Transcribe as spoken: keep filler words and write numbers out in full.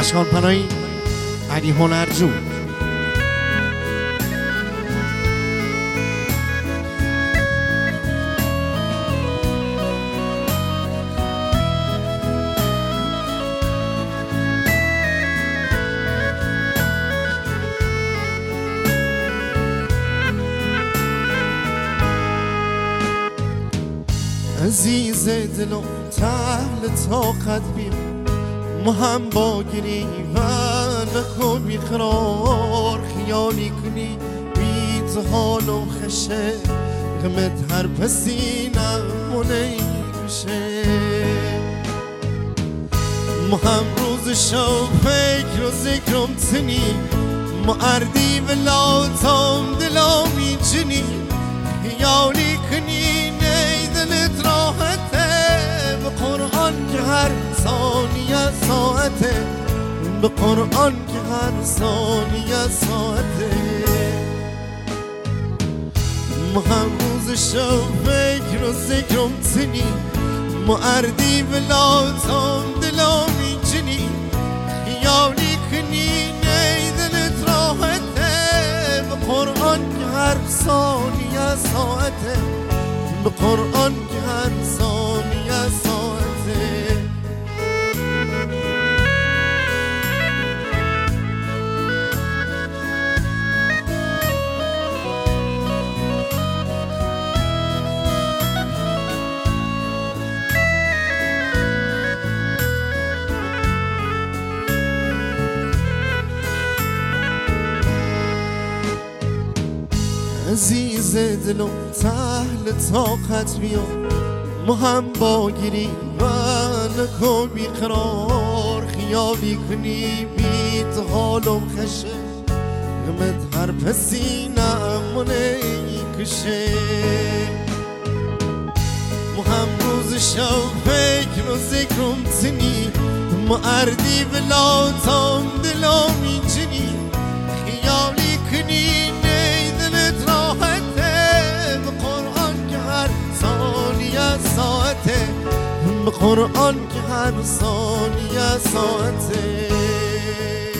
اشکان پناهی علی هنرجو. عزیز دلم تحل طاقت بیا، ما هم با گریه نکن بیقرار، خیالی کنی بی تو حالم خشه، غمت هر پسینم مونه بشه. ما هم روز شو فکر و ذکرم تنی، ما اردی ولاتم دلامی جنی، خیالی کنی دلت راحته، به قرآن که هر ثانیه ساعته، به قرآن که هر ثانیه ساعته. ما هم روز شو فکر و ذکرم تنی، ما اردی ولاتم دلامی جنی، خیالی کنی دلت راحته، به قرآن که هر ثانیه ساعته، به قرآن که هر ثانیه ساعته. عزیز دلم تحل طاقت بیا، ما هم با گیری و نکن بیقرار، خیالی کنی بی تو حالم خشه، غمت هر پسینم مونه کشه. ما هم روز شو فکر و ذکرم تنی، ما اردی ولاتم دلامی جنی، خیالی کنی دلت راحته، به قرآن که هر ثانیه ساعته، به قرآن که هر ثانیه ساعته.